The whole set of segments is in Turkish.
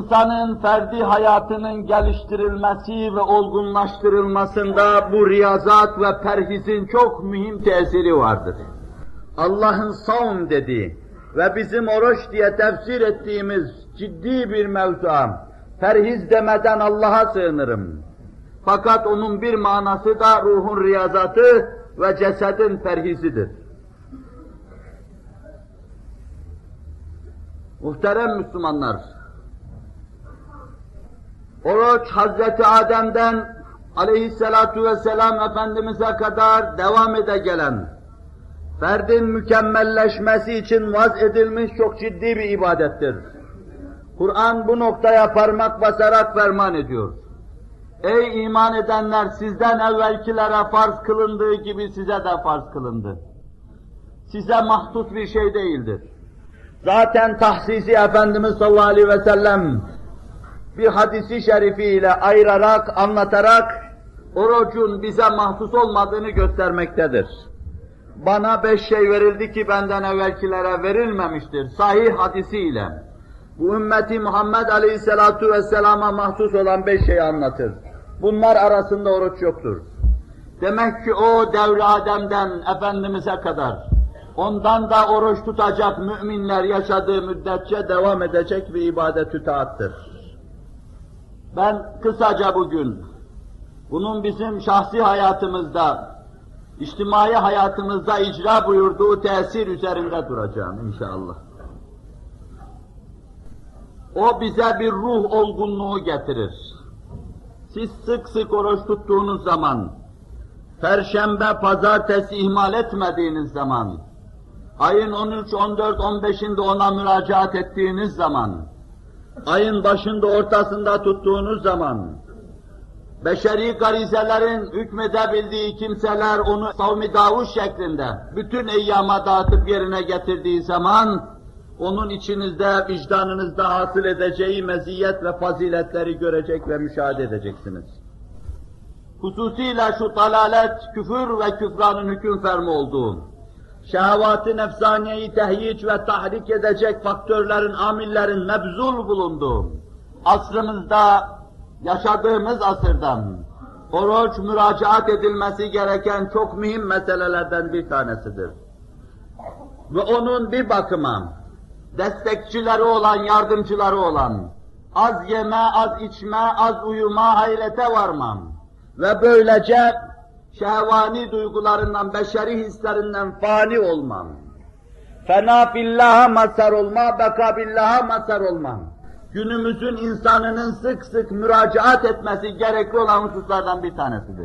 İnsanın ferdi hayatının geliştirilmesi ve olgunlaştırılmasında bu riyazat ve perhizin çok mühim tesiri vardır. Allah'ın savm dediği ve bizim oruç diye tefsir ettiğimiz ciddi bir mevzuğa, perhiz demeden Allah'a sığınırım. Fakat onun bir manası da ruhun riyazatı ve cesedin perhizidir. Muhterem Müslümanlar, oruç Hazreti Adem'den aleyhissalatu vesselam Efendimiz'e kadar devam ede gelen, ferdin mükemmelleşmesi için vaz edilmiş çok ciddi bir ibadettir. Kur'an bu noktaya parmak basarak ferman ediyor. Ey iman edenler, sizden evvelkilere farz kılındığı gibi size de farz kılındı. Size mahsus bir şey değildir. Zaten tahsisi Efendimiz sallallahu aleyhi ve sellem bir hadisi şerifiyle ayırarak, anlatarak orucun bize mahsus olmadığını göstermektedir. Bana 5 şey verildi ki benden evvelkilere verilmemiştir. Sahih hadisiyle. Bu ümmeti Muhammed aleyhissalatu vesselama mahsus olan 5 şeyi anlatır. Bunlar arasında oruç yoktur. Demek ki o devri Adem'den Efendimiz'e kadar ondan da oruç tutacak müminler yaşadığı müddetçe devam edecek bir ibadet-ü taattır. Ben kısaca bugün bunun bizim şahsi hayatımızda, içtimai hayatımızda icra buyurduğu tesir üzerinde duracağım inşallah. O bize bir ruh olgunluğu getirir. Siz sık sık oruç tuttuğunuz zaman, Perşembe, Pazartesi ihmal etmediğiniz zaman, ayın 13, 14, 15'inde ona müracaat ettiğiniz zaman, ayın başında, ortasında tuttuğunuz zaman, beşeri garizelerin hükmedebildiği kimseler onu savmi Davud şeklinde bütün eyyama dağıtıp yerine getirdiği zaman, onun içinizde, vicdanınızda hasıl edeceği meziyet ve faziletleri görecek ve müşahede edeceksiniz. Hususiyle şu dalalet, küfür ve küfranın hüküm fermi olduğu, şehvat-ı nefsaniyeyi tehyic ve tahrik edecek faktörlerin, amillerin mebzul bulunduğu, asrımızda, yaşadığımız asırdan, oruç müracaat edilmesi gereken çok mühim meselelerden bir tanesidir. Ve onun bir bakıma, destekçileri olan, yardımcıları olan, az yeme, az içme, az uyuma, hayrete varmam ve böylece şehvani duygularından, beşeri hislerinden fani olmam, fena billaha mazhar olma, beka billaha mazhar olmam, günümüzün insanının sık sık müracaat etmesi gerekli olan hususlardan bir tanesidir.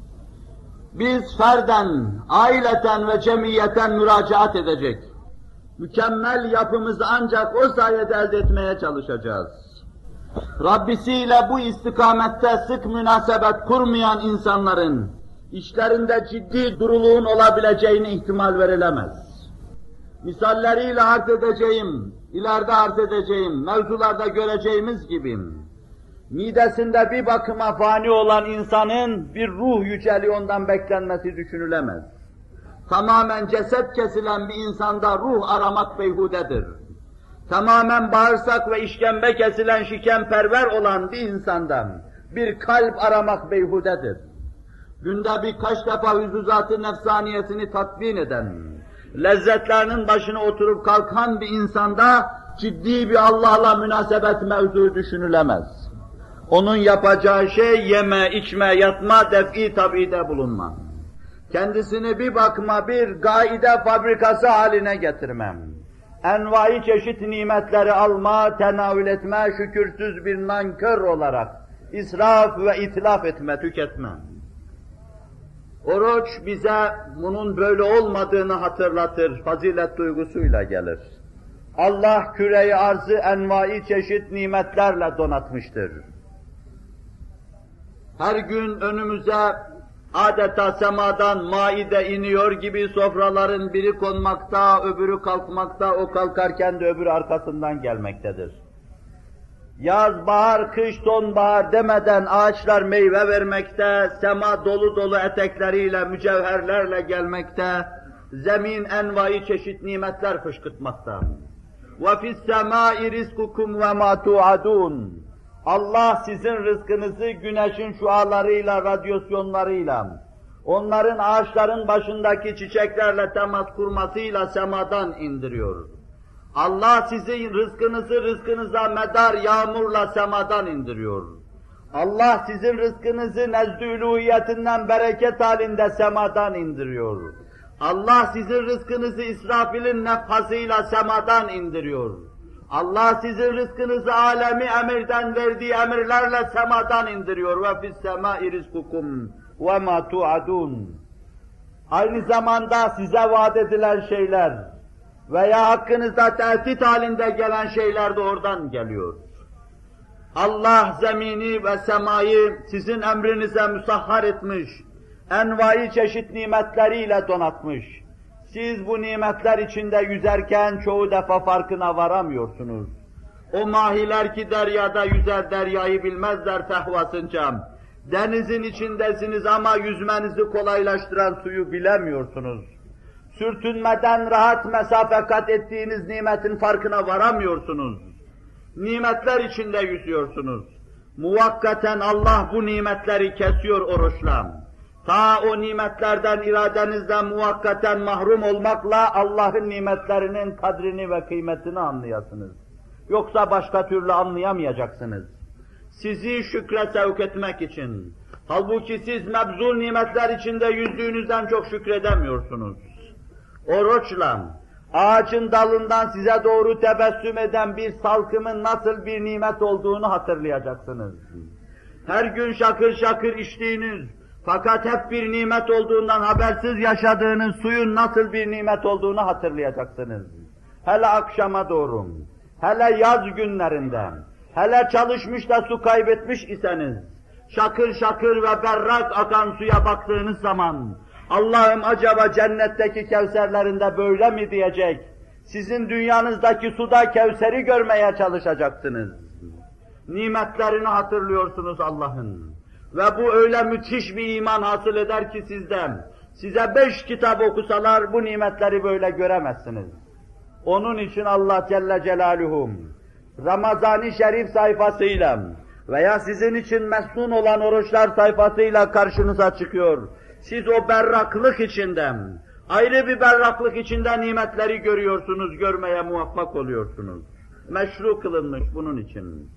Biz ferden, aileten ve cemiyeten müracaat edecek, mükemmel yapımızı ancak o sayede elde etmeye çalışacağız. Rabbisiyle bu istikamette sık münasebet kurmayan insanların işlerinde ciddi duruluğun olabileceğine ihtimal verilemez. Misalleriyle arz edeceğim, ileride arz edeceğim, mevzularda göreceğimiz gibi, midesinde bir bakıma fani olan insanın bir ruh yüceliği ondan beklenmesi düşünülemez. Tamamen ceset kesilen bir insanda ruh aramak beyhudedir. Tamamen bağırsak ve işkembe kesilen şikemperver olan bir insandan bir kalp aramak beyhudedir. Günde birkaç defa hüzuzat-ı nefsaniyesini tatmin eden, lezzetlerinin başına oturup kalkan bir insanda ciddi bir Allah'la münasebet mevzu düşünülemez. Onun yapacağı şey yeme, içme, yatma, def'i tabiide bulunma. Kendisini bir bakıma bir gaide fabrikası haline getirmem. Envai çeşit nimetleri alma, tenavül etme, şükürsüz bir nankör olarak israf ve itlaf etme, tüketme. Oruç bize bunun böyle olmadığını hatırlatır, fazilet duygusuyla gelir. Allah küre-i arzı envai çeşit nimetlerle donatmıştır. Her gün önümüze adeta semadan maide iniyor gibi sofraların biri konmakta, öbürü kalkmakta, o kalkarken de öbürü arkasından gelmektedir. Yaz, bahar, kış, sonbahar demeden ağaçlar meyve vermekte, sema dolu dolu etekleriyle, mücevherlerle gelmekte, zemin envai çeşit nimetler fışkırtmakta. وَفِي السَّمَاءِ رِزْقُكُمْ وَمَا تُوعَدُونَ. Allah sizin rızkınızı güneşin şualarıyla, radyasyonlarıyla, onların ağaçların başındaki çiçeklerle temas kurmasıyla semadan indiriyor. Allah sizin rızkınızı rızkınıza medar yağmurla semadan indiriyor. Allah sizin rızkınızı nezdü uluhiyetinden bereket halinde semadan indiriyor. Allah sizin rızkınızı İsrafil'in nefhasıyla semadan indiriyor. Allah sizin rızkınızı alemi emirden verdiği emirlerle semadan indiriyor. Ve fis semâi rizkukum ve mâ tu'adûn. Aynı zamanda size vaat edilen şeyler veya hakkınızda tehdit halinde gelen şeyler de oradan geliyor. Allah zemini ve semayı sizin emrinize müsahhar etmiş, envai çeşit nimetleriyle donatmış. Siz bu nimetler içinde yüzerken çoğu defa farkına varamıyorsunuz. O mahiler ki deryada yüzer deryayı bilmezler fehvasınca. Denizin içindesiniz ama yüzmenizi kolaylaştıran suyu bilemiyorsunuz. Sürtünmeden rahat mesafe kat ettiğiniz nimetin farkına varamıyorsunuz. Nimetler içinde yüzüyorsunuz. Muvakkaten Allah bu nimetleri kesiyor oruçla. Ta o nimetlerden iradenizden muvakkaten mahrum olmakla Allah'ın nimetlerinin kadrini ve kıymetini anlayasınız. Yoksa başka türlü anlayamayacaksınız. Sizi şükre sevk etmek için, halbuki siz mebzul nimetler içinde yüzdüğünüzden çok şükredemiyorsunuz. Oruçla, ağacın dalından size doğru tebessüm eden bir salkımın nasıl bir nimet olduğunu hatırlayacaksınız. Her gün şakır şakır içtiğiniz, fakat hep bir nimet olduğundan habersiz yaşadığınız suyun nasıl bir nimet olduğunu hatırlayacaksınız. Hele akşama doğru, hele yaz günlerinde, hele çalışmış da su kaybetmiş iseniz, şakır şakır ve berrak akan suya baktığınız zaman, Allah'ım acaba cennetteki kevserlerinde böyle mi diyecek, sizin dünyanızdaki suda kevseri görmeye çalışacaksınız. Nimetlerini hatırlıyorsunuz Allah'ın. Ve bu öyle müthiş bir iman hasıl eder ki sizden, size 5 kitap okusalar bu nimetleri böyle göremezsiniz. Onun için Allah Celle Celaluhu, Ramazan-ı Şerif sayfasıyla veya sizin için mesnun olan oruçlar sayfasıyla karşınıza çıkıyor. Siz o berraklık içinden, ayrı bir berraklık içinde nimetleri görüyorsunuz, görmeye muvaffak oluyorsunuz. Meşru kılınmış bunun için.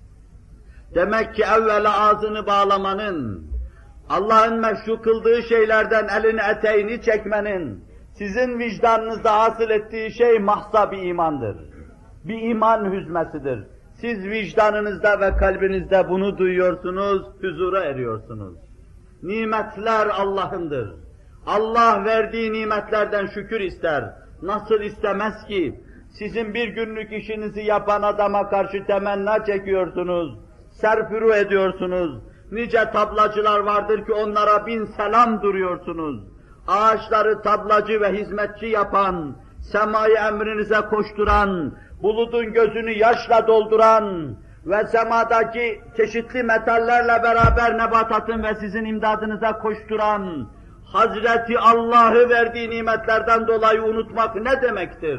Demek ki evvela ağzını bağlamanın, Allah'ın meşru kıldığı şeylerden elini eteğini çekmenin, sizin vicdanınızda hasıl ettiği şey mahsa bir imandır. Bir iman hüzmesidir. Siz vicdanınızda ve kalbinizde bunu duyuyorsunuz, huzura eriyorsunuz. Nimetler Allah'ındır. Allah verdiği nimetlerden şükür ister. Nasıl istemez ki? Sizin bir günlük işinizi yapan adama karşı temenna çekiyorsunuz, serfuru ediyorsunuz. Nice tablacılar vardır ki onlara 1000 selam duruyorsunuz. Ağaçları tablacı ve hizmetçi yapan, semayı emrinize koşturan, bulutun gözünü yaşla dolduran ve semadaki çeşitli metallerle beraber nebatatın ve sizin imdadınıza koşturan, Hazreti Allah'ı verdiği nimetlerden dolayı unutmak ne demektir?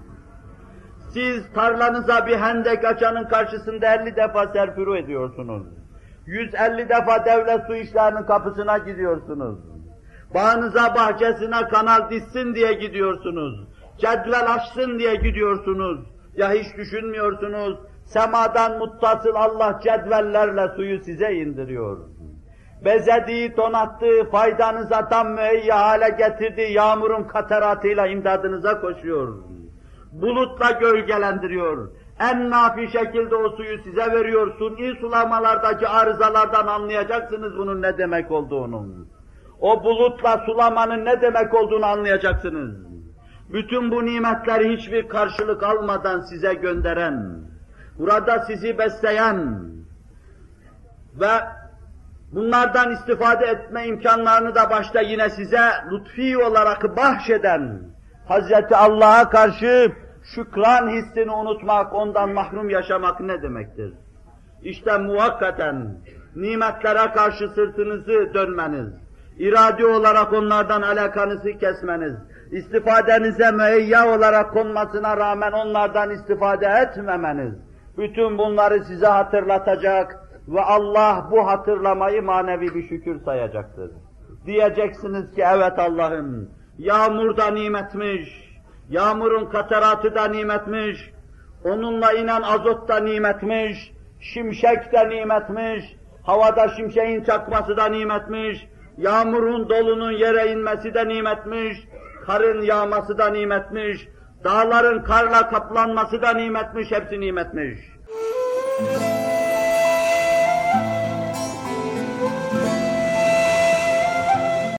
Siz tarlanıza bir hendek açanın karşısında 50 defa serfuru ediyorsunuz. 150 defa devlet su işlerinin kapısına gidiyorsunuz. Bağınıza, bahçesine kanal dizsin diye gidiyorsunuz. Cedvel açsın diye gidiyorsunuz. Ya hiç düşünmüyorsunuz, semadan muttasıl Allah cedvellerle suyu size indiriyor. Bezediği, donattığı, faydanıza tam müheyya hale getirdiği yağmurun kateratıyla imdadınıza koşuyor. Bulutla gölgelendiriyor. En nafi şekilde o suyu size veriyor. Suni sulamalardaki arızalardan anlayacaksınız bunun ne demek olduğunu. O bulutla sulamanın ne demek olduğunu anlayacaksınız. Bütün bu nimetleri hiçbir karşılık almadan size gönderen, burada sizi besleyen ve bunlardan istifade etme imkanlarını da başta yine size lütfi olarak bahşeden Hazreti Allah'a karşı şükran hissini unutmak, ondan mahrum yaşamak ne demektir? İşte muvakkaten nimetlere karşı sırtınızı dönmeniz, iradi olarak onlardan alakanızı kesmeniz, istifadenize müheyya olarak konmasına rağmen onlardan istifade etmemeniz, bütün bunları size hatırlatacak ve Allah bu hatırlamayı manevi bir şükür sayacaktır. Diyeceksiniz ki evet Allah'ım, yağmur da nimetmiş, yağmurun kataratı da nimetmiş, onunla inen azot da nimetmiş, şimşek de nimetmiş, havada şimşeğin çakması da nimetmiş, yağmurun dolunun yere inmesi de nimetmiş, karın yağması da nimetmiş, dağların karla kaplanması da nimetmiş, hepsi nimetmiş.